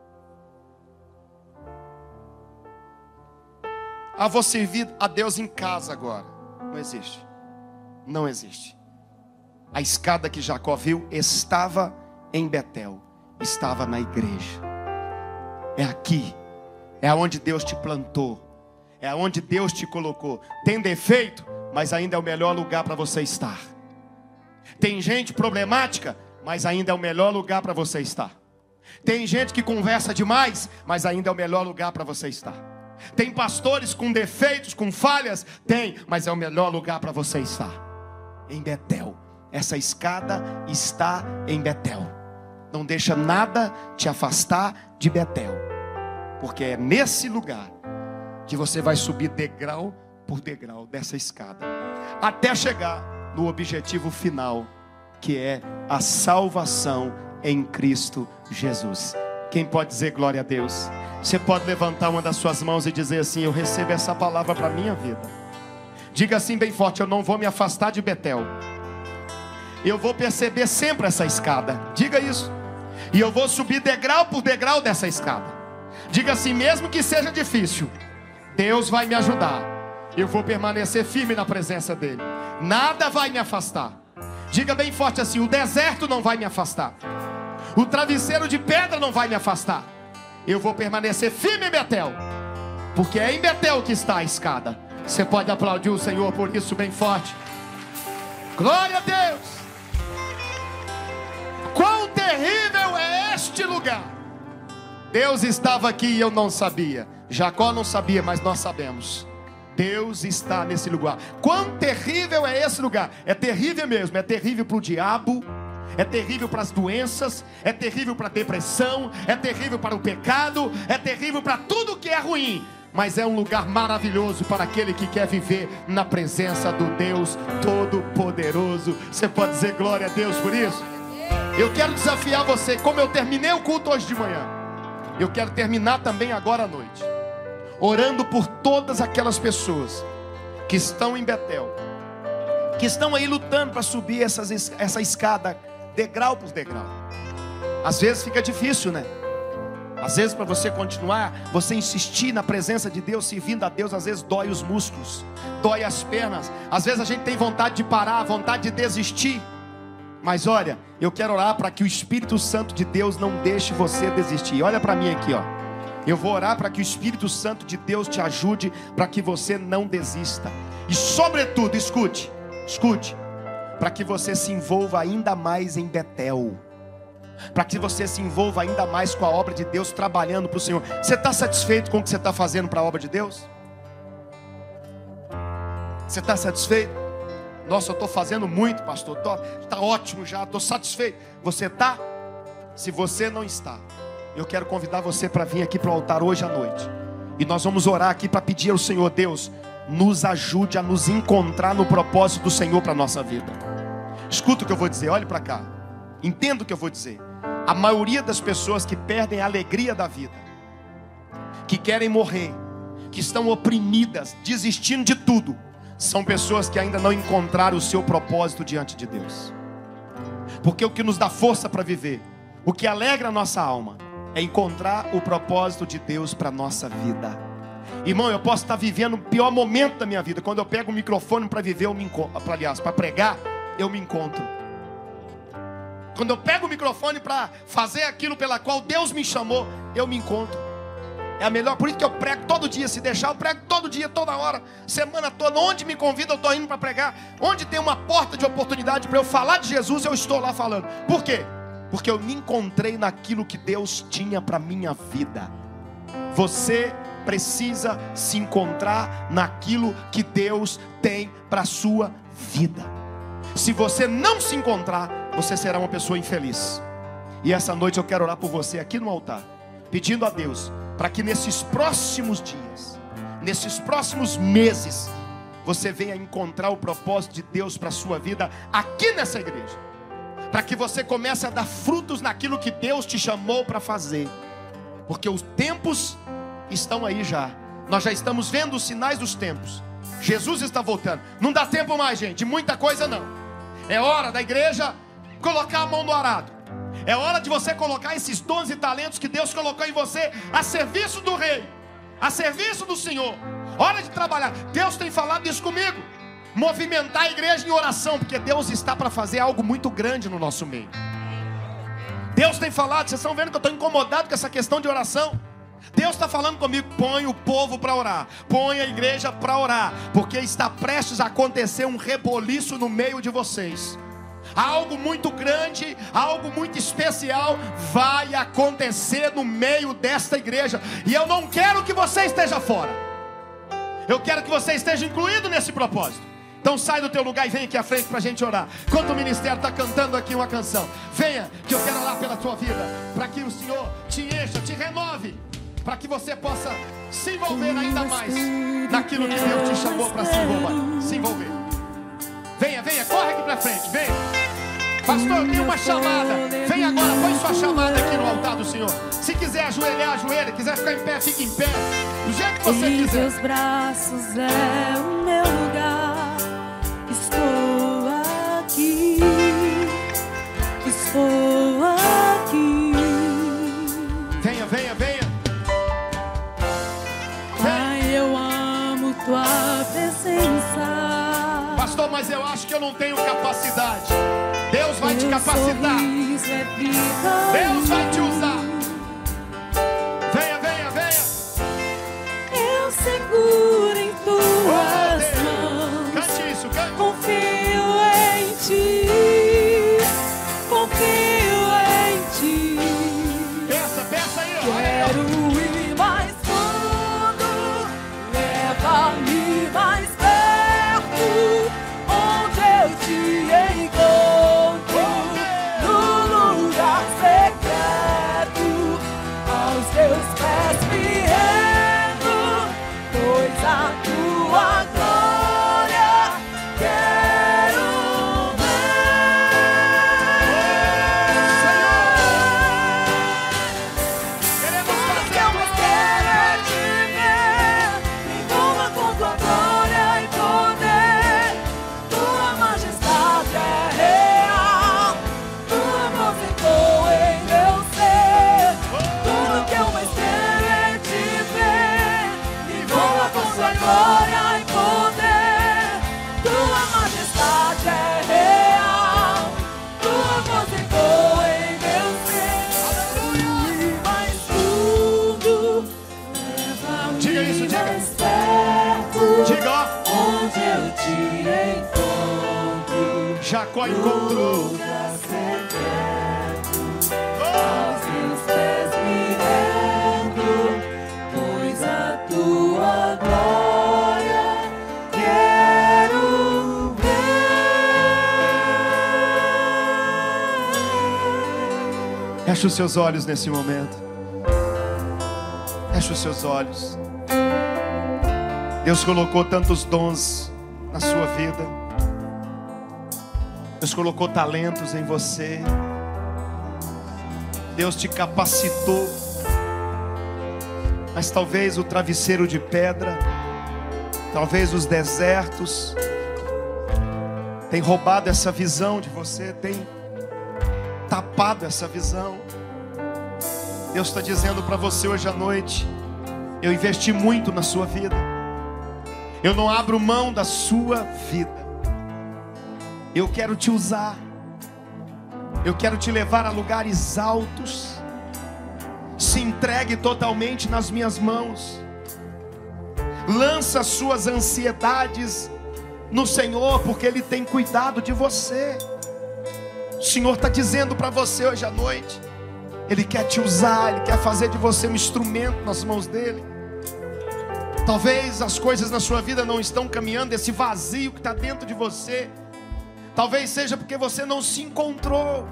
Ah, vou servir a Deus em casa agora. Não existe. Não existe. A escada que Jacó viu estava em Betel. Estava na igreja. É aqui. É onde Deus te plantou. É onde Deus te colocou. Tem defeito, mas ainda é o melhor lugar para você estar. Tem gente problemática, mas ainda é o melhor lugar para você estar. Tem gente que conversa demais, mas ainda é o melhor lugar para você estar. Tem pastores com defeitos, com falhas, tem, mas é o melhor lugar para você estar. Em Betel. Essa escada está em Betel. Não deixa nada te afastar de Betel, porque é nesse lugar que você vai subir degrau por degrau dessa escada, até chegar no objetivo final, que é a salvação em Cristo Jesus. Quem pode dizer glória a Deus? Você pode levantar uma das suas mãos e dizer assim: eu recebo essa palavra para a minha vida. Diga assim bem forte: eu não vou me afastar de Betel. Eu vou perceber sempre essa escada. Diga isso. E eu vou subir degrau por degrau dessa escada. Diga assim: mesmo que seja difícil, Deus vai me ajudar. Eu vou permanecer firme na presença dele. Nada vai me afastar. Diga bem forte assim: o deserto não vai me afastar. O travesseiro de pedra não vai me afastar. Eu vou permanecer firme em Betel, porque é em Betel que está a escada. Você pode aplaudir o Senhor por isso bem forte. Glória a Deus. Quão terrível é este lugar. Deus estava aqui e eu não sabia. Jacó não sabia, mas nós sabemos. Deus está nesse lugar. Quão terrível é esse lugar. É terrível mesmo. É terrível para o diabo. É terrível para as doenças. É terrível para a depressão. É terrível para o pecado. É terrível para tudo que é ruim. Mas é um lugar maravilhoso para aquele que quer viver na presença do Deus Todo-Poderoso. Você pode dizer glória a Deus por isso? Eu quero desafiar você. Como eu terminei o culto hoje de manhã, eu quero terminar também agora à noite, orando por todas aquelas pessoas que estão em Betel, que estão aí lutando para subir essas, essa escada degrau por degrau. Às vezes fica difícil, né? Às vezes para você continuar, você insistir na presença de Deus, servindo a Deus, às vezes dói os músculos, dói as pernas. Às vezes a gente tem vontade de parar, vontade de desistir. Mas olha, eu quero orar para que o Espírito Santo de Deus não deixe você desistir. Olha para mim aqui, ó. Eu vou orar para que o Espírito Santo de Deus te ajude, para que você não desista. E sobretudo, escute, escute, para que você se envolva ainda mais em Betel, para que você se envolva ainda mais com a obra de Deus, trabalhando para o Senhor. Você está satisfeito com o que você está fazendo para a obra de Deus? Você está satisfeito? Nossa, eu estou fazendo muito, pastor. Está ótimo já, estou satisfeito. Você está? Se você não está, eu quero convidar você para vir aqui para o altar hoje à noite. E nós vamos orar aqui para pedir ao Senhor: Deus, nos ajude a nos encontrar no propósito do Senhor para a nossa vida. Escuta o que eu vou dizer, olhe para cá. Entenda o que eu vou dizer. A maioria das pessoas que perdem a alegria da vida, que querem morrer, que estão oprimidas, desistindo de tudo, são pessoas que ainda não encontraram o seu propósito diante de Deus. Porque o que nos dá força para viver, o que alegra a nossa alma, é encontrar o propósito de Deus para a nossa vida. Irmão, eu posso estar vivendo o pior momento da minha vida. Quando eu pego o microfone para viver, eu me encontro. Aliás, para pregar, eu me encontro. Quando eu pego o microfone para fazer aquilo pela qual Deus me chamou, eu me encontro. É a melhor, por isso que eu prego todo dia. Se deixar, eu prego todo dia, toda hora, semana toda. Onde me convida, eu estou indo para pregar. Onde tem uma porta de oportunidade para eu falar de Jesus, eu estou lá falando. Por quê? Porque eu me encontrei naquilo que Deus tinha para minha vida. Você precisa se encontrar naquilo que Deus tem para a sua vida. Se você não se encontrar, você será uma pessoa infeliz. E essa noite eu quero orar por você aqui no altar, pedindo a Deus para que nesses próximos dias, nesses próximos meses, você venha encontrar o propósito de Deus para a sua vida aqui nessa igreja, para que você comece a dar frutos naquilo que Deus te chamou para fazer, porque os tempos estão aí já. Nós já estamos vendo os sinais dos tempos. Jesus está voltando. Não dá tempo mais, gente, muita coisa não. É hora da igreja colocar a mão no arado. É hora de você colocar esses dons e talentos que Deus colocou em você a serviço do Rei, a serviço do Senhor. Hora de trabalhar. Deus tem falado isso comigo. Movimentar a igreja em oração, porque Deus está para fazer algo muito grande no nosso meio. Deus tem falado, vocês estão vendo que eu estou incomodado com essa questão de oração. Deus está falando comigo, põe o povo para orar, põe a igreja para orar, porque está prestes a acontecer um reboliço no meio de vocês. Algo muito grande, algo muito especial vai acontecer no meio desta igreja. E eu não quero que você esteja fora. Eu quero que você esteja incluído nesse propósito. Então sai do teu lugar e vem aqui à frente para a gente orar. Enquanto o ministério está cantando aqui uma canção, venha que eu quero orar pela tua vida, para que o Senhor te encha, te renove, para que você possa se envolver ainda mais naquilo que Deus te chamou para se envolver, se envolver. Venha, venha, corre aqui para frente, venha. Pastor, eu tenho uma chamada. Vem agora, põe sua chamada aqui no altar do Senhor. Se quiser ajoelhar, ajoelha. Quiser ficar em pé, fique em pé. Do jeito que você em quiser. teus braços é o meu lugar. Estou aqui. Estou aqui. Venha, venha, venha. Pai, eu amo tua presença. Pastor, mas eu acho que eu não tenho capacidade. Deus vai te capacitar. Deus vai te usar. Venha, venha, venha. Eu seguro em tuas Oh, mãos. cante isso, cante. Confio em ti. Confio em ti. Peça, peça aí, ó. Olha aí, ó. Quero ir mais fundo. Leva-me mais perto. Onde eu te encontro. No lugar secreto. Aos teus pés me rendo. Pois a tua glória quero Queremos Tudo fazer que eu a mais quero é te ver. Me envolva com tua glória e poder. Tua majestade é real. Tua voz ecoa em meu ser. Tudo que eu mais quero é te ver. Me envolva com tua glória e poder. Tua majestade é real. Tua voz ecoa em meu ser. E mais fundo, leva-me Diga isso, diga. mais perto. Diga, ó. Onde eu te encontro. Jacó encontrou. Lugar secreto. Oh, Aos teus pés me rendo. Pois a tua glória quero ver. feche os seus olhos nesse momento. Feche os seus olhos. Deus colocou tantos dons na sua vida. Deus colocou talentos em você. Deus te capacitou. Mas talvez o travesseiro de pedra, talvez os desertos, tem roubado essa visão de você, tem tapado essa visão. Deus está dizendo para você hoje à noite: eu investi muito na sua vida. Eu não abro mão da sua vida. Eu quero te usar. Eu quero te levar a lugares altos. Se entregue totalmente nas minhas mãos. Lança suas ansiedades no Senhor, porque Ele tem cuidado de você. O Senhor está dizendo para você hoje à noite, Ele quer te usar, Ele quer fazer de você um instrumento nas mãos dEle. Talvez as coisas na sua vida não estão caminhando, esse vazio que está dentro de você, talvez seja porque você não se encontrou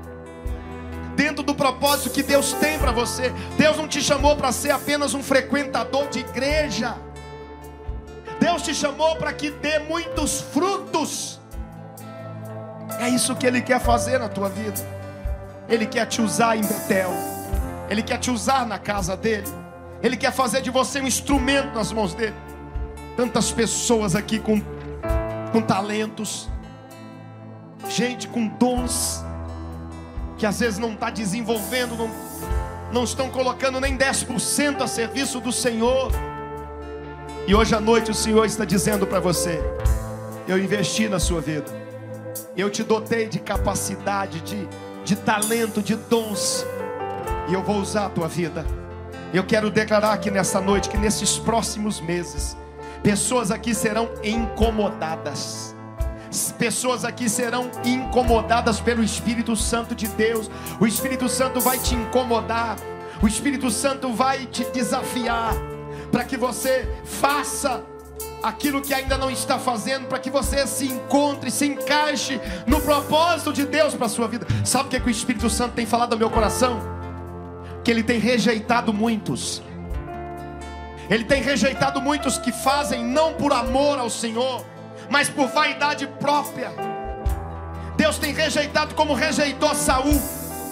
dentro do propósito que Deus tem para você. Deus não te chamou para ser apenas um frequentador de igreja. Deus te chamou para que dê muitos frutos. É isso que Ele quer fazer na tua vida. Ele quer te usar em Betel, Ele quer te usar na casa dEle, Ele quer fazer de você um instrumento nas mãos dEle. Tantas pessoas aqui com, com talentos, gente com dons, que às vezes não está desenvolvendo, não, não estão colocando nem dez por cento a serviço do Senhor. E hoje à noite o Senhor está dizendo para você: eu investi na sua vida, eu te dotei de capacidade, de, de talento, de dons, e eu vou usar a tua vida. Eu quero declarar aqui nessa noite que nesses próximos meses, pessoas aqui serão incomodadas. Pessoas aqui serão incomodadas pelo Espírito Santo de Deus. O Espírito Santo vai te incomodar, o Espírito Santo vai te desafiar, para que você faça aquilo que ainda não está fazendo, para que você se encontre, se encaixe no propósito de Deus para a sua vida. Sabe o que, é que o Espírito Santo tem falado ao meu coração? Que Ele tem rejeitado muitos. Ele tem rejeitado muitos que fazem não por amor ao Senhor, mas por vaidade própria. Deus tem rejeitado como rejeitou Saul.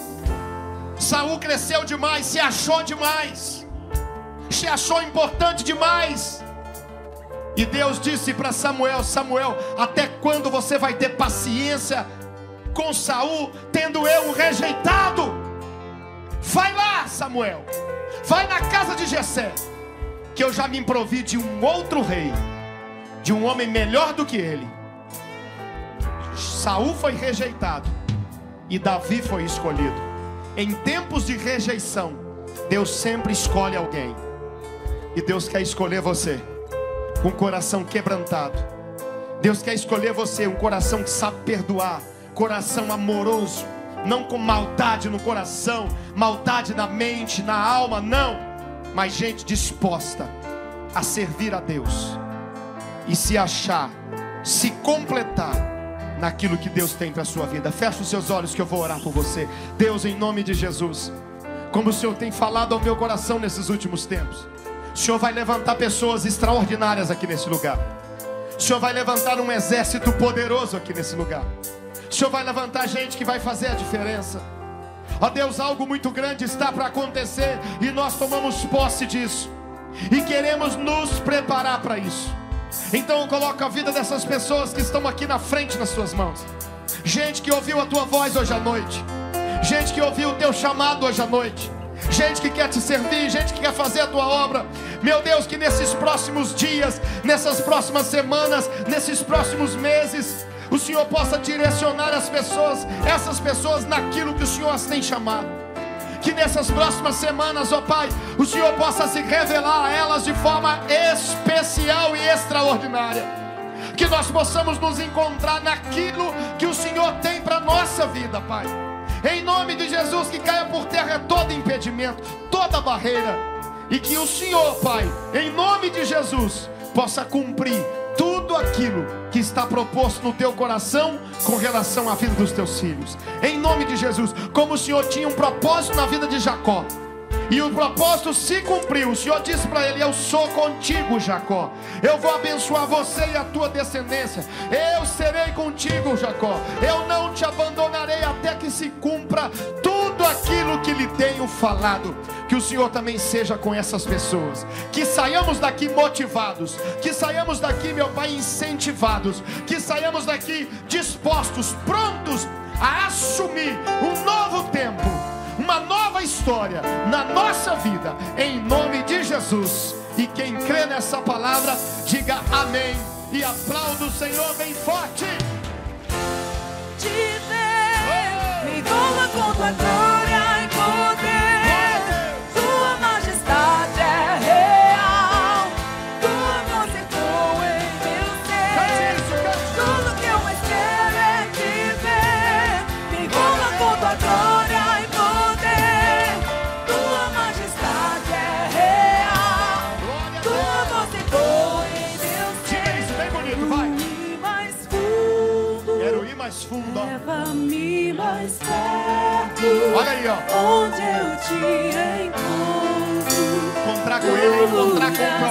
Saul cresceu demais, se achou demais, se achou importante demais. E Deus disse para Samuel: Samuel, até quando você vai ter paciência com Saul, tendo eu o rejeitado? Vai lá, Samuel, vai na casa de Jessé, que eu já me improvi de um outro rei, de um homem melhor do que ele. Saul foi rejeitado e Davi foi escolhido. Em tempos de rejeição, Deus sempre escolhe alguém. E Deus quer escolher você com um coração quebrantado. Deus quer escolher você, um coração que sabe perdoar, coração amoroso, não com maldade no coração, maldade na mente, na alma, não, mas gente disposta a servir a Deus e se achar, se completar naquilo que Deus tem para a sua vida. Feche os seus olhos que eu vou orar por você. Deus, em nome de Jesus, como o Senhor tem falado ao meu coração nesses últimos tempos, o Senhor vai levantar pessoas extraordinárias aqui nesse lugar. O Senhor vai levantar um exército poderoso aqui nesse lugar. O Senhor vai levantar gente que vai fazer a diferença. Ó Deus, algo muito grande está para acontecer e nós tomamos posse disso e queremos nos preparar para isso. Então eu coloco a vida dessas pessoas que estão aqui na frente nas suas mãos. Gente que ouviu a tua voz hoje à noite, gente que ouviu o teu chamado hoje à noite, gente que quer te servir, gente que quer fazer a tua obra. Meu Deus, que nesses próximos dias, nessas próximas semanas, nesses próximos meses, o Senhor possa direcionar as pessoas, essas pessoas naquilo que o Senhor as tem chamado. Que nessas próximas semanas, ó Pai, o Senhor possa se revelar a elas de forma especial e extraordinária. Que nós possamos nos encontrar naquilo que o Senhor tem para a nossa vida, Pai. Em nome de Jesus, que caia por terra todo impedimento, toda barreira. E que o Senhor, Pai, em nome de Jesus, possa cumprir tudo aquilo que está proposto no teu coração com relação à vida dos teus filhos. Em nome de Jesus, como o Senhor tinha um propósito na vida de Jacó, e o propósito se cumpriu. O Senhor disse para ele: eu sou contigo, Jacó. Eu vou abençoar você e a tua descendência. Eu serei contigo, Jacó. Eu não te abandonarei até que se cumpra tudo aquilo que lhe tenho falado. Que o Senhor também seja com essas pessoas. Que saiamos daqui motivados. Que saiamos daqui, meu Pai, incentivados. Que saiamos daqui dispostos, prontos a assumir um novo tempo, uma nova história na nossa vida, em nome de Jesus. E quem crê nessa palavra, diga amém e aplauda o Senhor bem forte. Te ver, me envolva com tua glória e poder, tua mais perto. Olha aí, ó. Onde eu te encontro. Encontrar com Ele, encontrar com o